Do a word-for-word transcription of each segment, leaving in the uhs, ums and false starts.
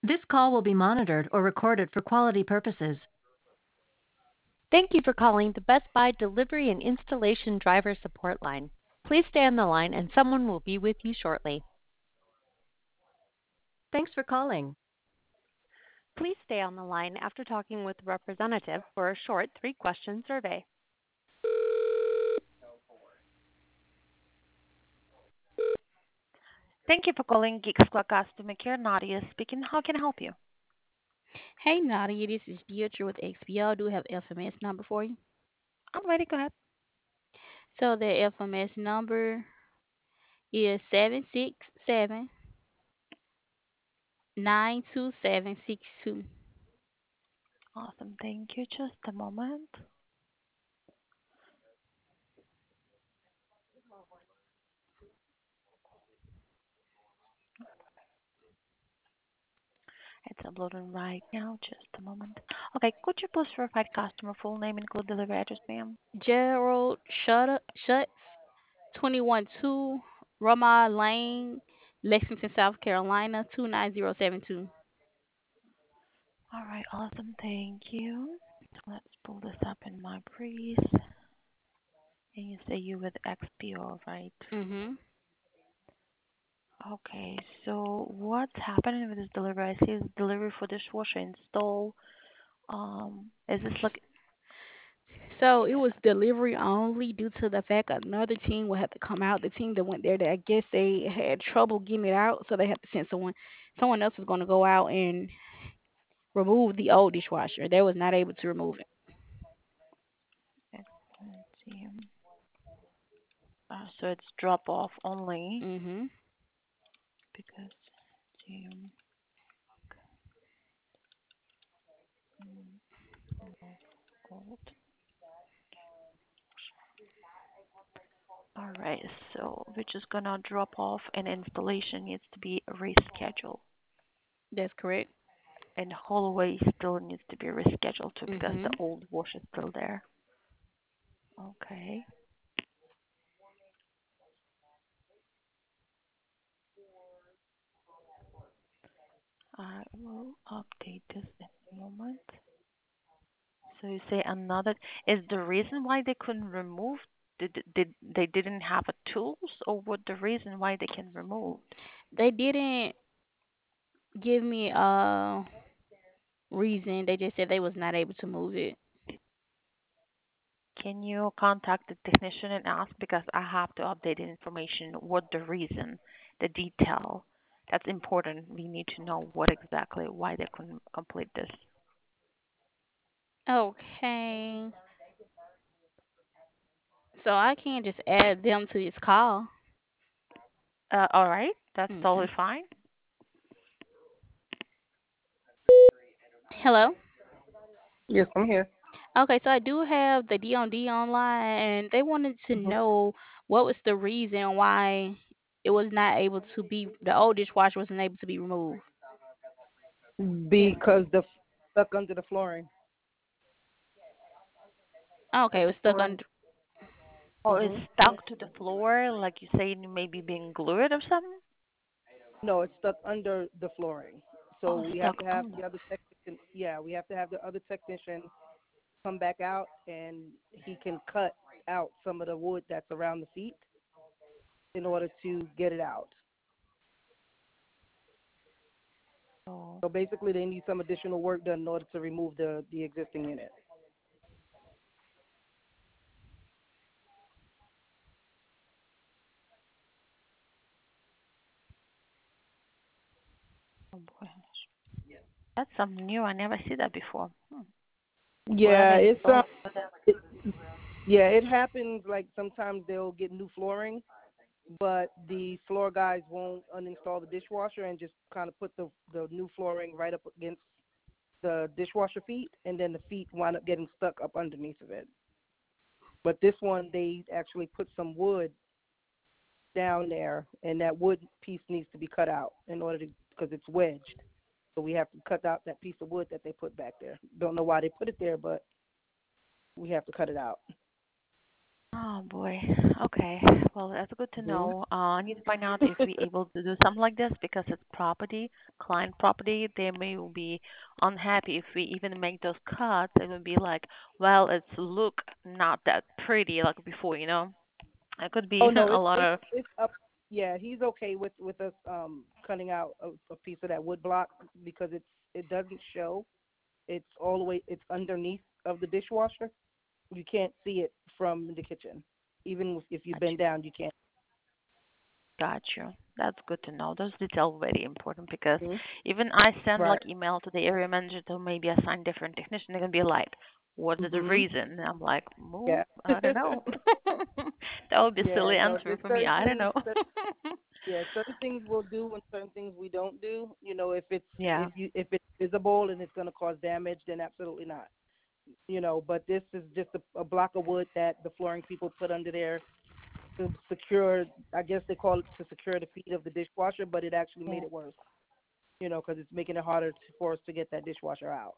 This call will be monitored or recorded for quality purposes. Thank you for calling the Best Buy Delivery and Installation Driver Support Line. Please stay on the line and someone will be with you shortly. Thanks for calling. Please stay on the line after talking with the representative for a short three-question survey. Thank you for calling Geeks Club Customer Care. Nadia speaking. How can I help you? Hey Nadia, this is Beatrice with X B L. Do have F M S number for you? I'm ready. Go ahead. So the F M S number is seven six seven nine two seven six two. Awesome. Thank you. Just a moment. It's uploading right now. Just a moment. Okay. Could you please provide customer full name, include delivery address, ma'am? Gerald Shut Shut twenty one two Rama Lane, Lexington, South Carolina two nine zero seven two. All right. Awesome. Thank you. Let's pull this up in my breeze. And you say you with X P O, right? Mhm. Okay, so what's happening with this delivery? I see it's delivery for dishwasher install. Um, is this like So it was delivery only due to the fact another team would have to come out. The team that went there, that I guess they had trouble getting it out, so they had to send someone. Someone else was going to go out and remove the old dishwasher. They was not able to remove it. let's see, uh, so it's drop off only Mhm. because team mm, of old. All right, so we're just gonna drop off and installation needs to be rescheduled. That's correct. And hallway still needs to be rescheduled too because the Mhm. old wash is still there. Okay. I will update this in a moment. So you say another is the reason why they couldn't remove did did they didn't have a tools or what the reason why they can remove? They didn't give me a reason. They just said they was not able to move it. Can you contact the technician and ask because I have to update the information what the reason, the detail. That's important. We need to know what exactly why they couldn't complete this. Okay. So I can't just add them to this call. Uh, all right, that's totally Okay. fine. Hello. Yes, I'm here. Okay, so I do have the D on D online, and they wanted to Mhm. know what was the reason why it was not able to be the old dishwasher wasn't able to be removed. Because the f- stuck under the flooring. Okay, it The was stuck floor under. oh, it's Mhm. stuck to the floor, like you say, maybe being glued or something. No, it's stuck under the flooring. So Oh, we have stuck to have on the. the other technician. Yeah, we have to have the other technician come back out, and he can cut out some of the wood that's around the feet in order to get it out. Oh, So basically, they need some additional work done in order to remove the the existing unit. oh boy, that's something new. I never see that before. Hmm. Yeah, Whoever it's um, installed that. it, yeah, it happens. Like sometimes they'll get new flooring, but the floor guys won't uninstall the dishwasher and just kind of put the the new flooring right up against the dishwasher feet, and then the feet wind up getting stuck up underneath of it. But this one, they actually put some wood down there, and that wood piece needs to be cut out in order to because it's wedged. So we have to cut out that piece of wood that they put back there. Don't know why they put it there, but we have to cut it out. Oh boy. Okay. Well, that's good to Mhm. know. Uh, I need to find out if we able to do something like this because it's property, client property. They may be unhappy if we even make those cuts. It would be like, well, it's look not that pretty like before, you know. It could be Oh no, a it's lot it's of. it's up. Yeah, he's okay with with us um cutting out a, a piece of that wood block because it's it doesn't show. It's all the way. It's underneath of the dishwasher. You can't see it from the kitchen. Even if you bend down, you can't. Got you. That's good to know. Those details very important because Mhm. even I send Right. like email to the area manager to maybe assign different technician. They're gonna be like, "What is the Mhm. reason?" And I'm like, Yeah. "Well, I don't know." That would be a Yeah. silly No, answer there's for me. certain I don't things. know. That, yeah, certain things we'll do and certain things we don't do. You know, if it's Yeah. if you if it's visible and it's going to cause damage, then absolutely not. You know, but this is just a, a block of wood that the flooring people put under there to secure. I guess they call it to secure the feet of the dishwasher, but it actually Yeah. made it worse. You know, because it's making it harder to, for us to get that dishwasher out.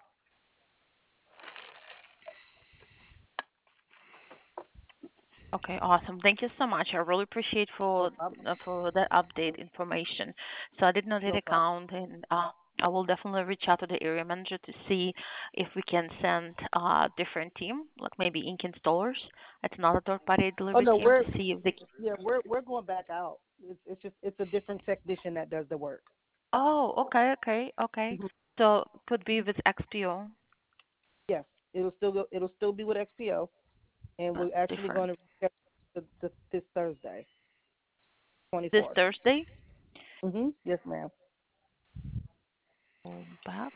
Okay, awesome. Thank you so much. I really appreciate No for problem. uh, for that update information. So I did not hit No problem. account, and uh, I will definitely reach out to the area manager to see if we can send a different team, like maybe ink installers. It's not a third party Oh delivery no, team we're to see if they. yeah we're we're going back out. It's it's just it's a different technician that does the work. Oh, okay, okay, okay. Hmm. So could be with X P O. Yes, it'll still go. It'll still be with X P O, and That's we're actually different. going to reschedule the, the, this Thursday, twenty This fourth. Thursday. Mhm. Yes, ma'am. Go back.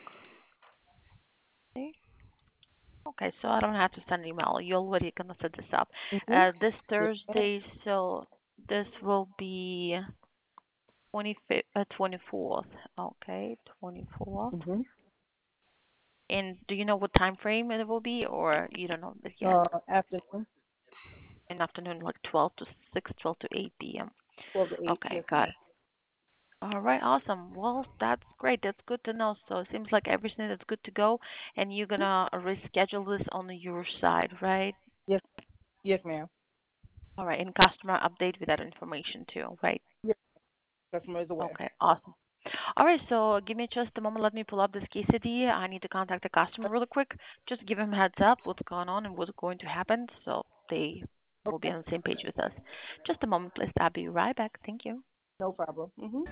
Okay, so I don't have to send an email. You're already gonna set this up. Mhm. Uh, this Yes, ma'am. Thursday, so this will be twenty-fifth, uh, twenty-fourth. Okay, twenty-fourth. Mhm. And do you know what time frame it will be, or you don't know this yet? Uh, afternoon, In afternoon, like twelve to six, twelve to eight p m. twelve to eight. Okay, Yes, got ma'am. it. All right, awesome. Well, that's great. That's good to know. So it seems like everything is good to go, and you're gonna reschedule this on your side, right? Yes. Yes, ma'am. All right, and customer update with that information too, right? Yes. Customer is aware. Okay, awesome. All right, so give me just a moment. Let me pull up this case I D. I need to contact the customer really quick. Just give them a heads up what's going on and what's going to happen so they will be Okay. on the same page with us. Just a moment, please. I'll be right back. Thank you. No problem. Mhm.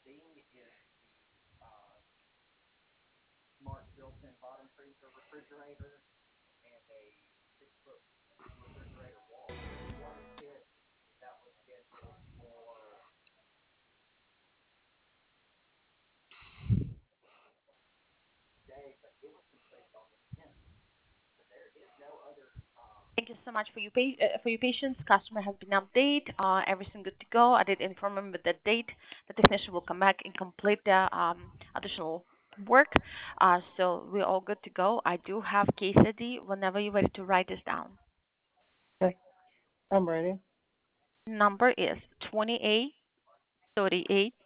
Thank you so much for your pa- uh, for your patience. Customer has been updated. Uh, everything good to go. I did inform him with the date. The technician will come back and complete the um, additional work. Uh, so we're all good to go. I do have case I D whenever you're ready to write this down. Okay, I'm ready. Number is twenty-eight thirty-eight.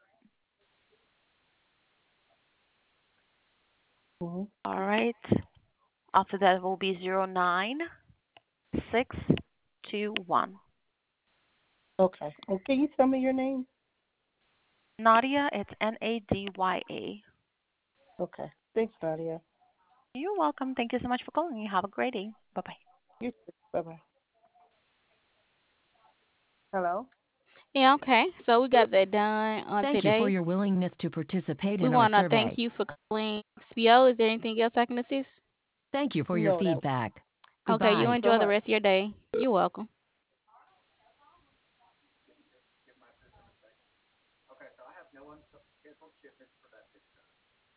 Mm-hmm. All right. After that will be zero nine six two one. Okay. And can you tell me your name? Nadia, it's N A D Y A. Okay. Thanks, Nadia. You're welcome. Thank you so much for calling. You have a great day. Bye bye. You too. Bye bye. Hello. Yeah, okay. So we got that done on Thank you for today. your willingness to participate We in our want to thank survey. you for calling X P O. Is there anything else I can assist? Thank you for your No, that. feedback. Okay, you Goodbye. Thanks so enjoy the much. rest of your day. You're welcome.